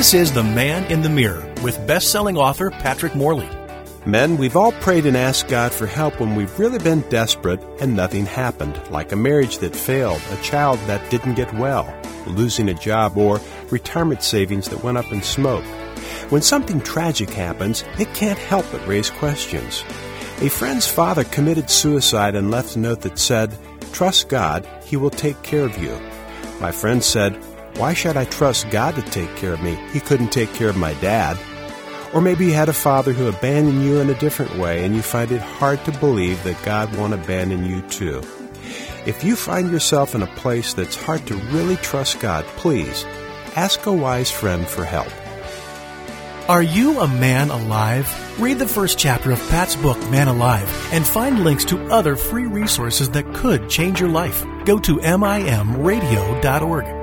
This is The Man in the Mirror with best-selling author Patrick Morley. Men, we've all prayed and asked God for help when we've really been desperate and nothing happened, like a marriage that failed, a child that didn't get well, losing a job, or retirement savings that went up in smoke. When something tragic happens, it can't help but raise questions. A friend's father committed suicide and left a note that said, "Trust God, He will take care of you." My friend said, "Why should I trust God to take care of me? He couldn't take care of my dad." Or maybe you had a father who abandoned you in a different way, and you find it hard to believe that God won't abandon you too. If you find yourself in a place that's hard to really trust God, please ask a wise friend for help. Are you a man alive? Read the first chapter of Pat's book, Man Alive, and find links to other free resources that could change your life. Go to mimradio.org.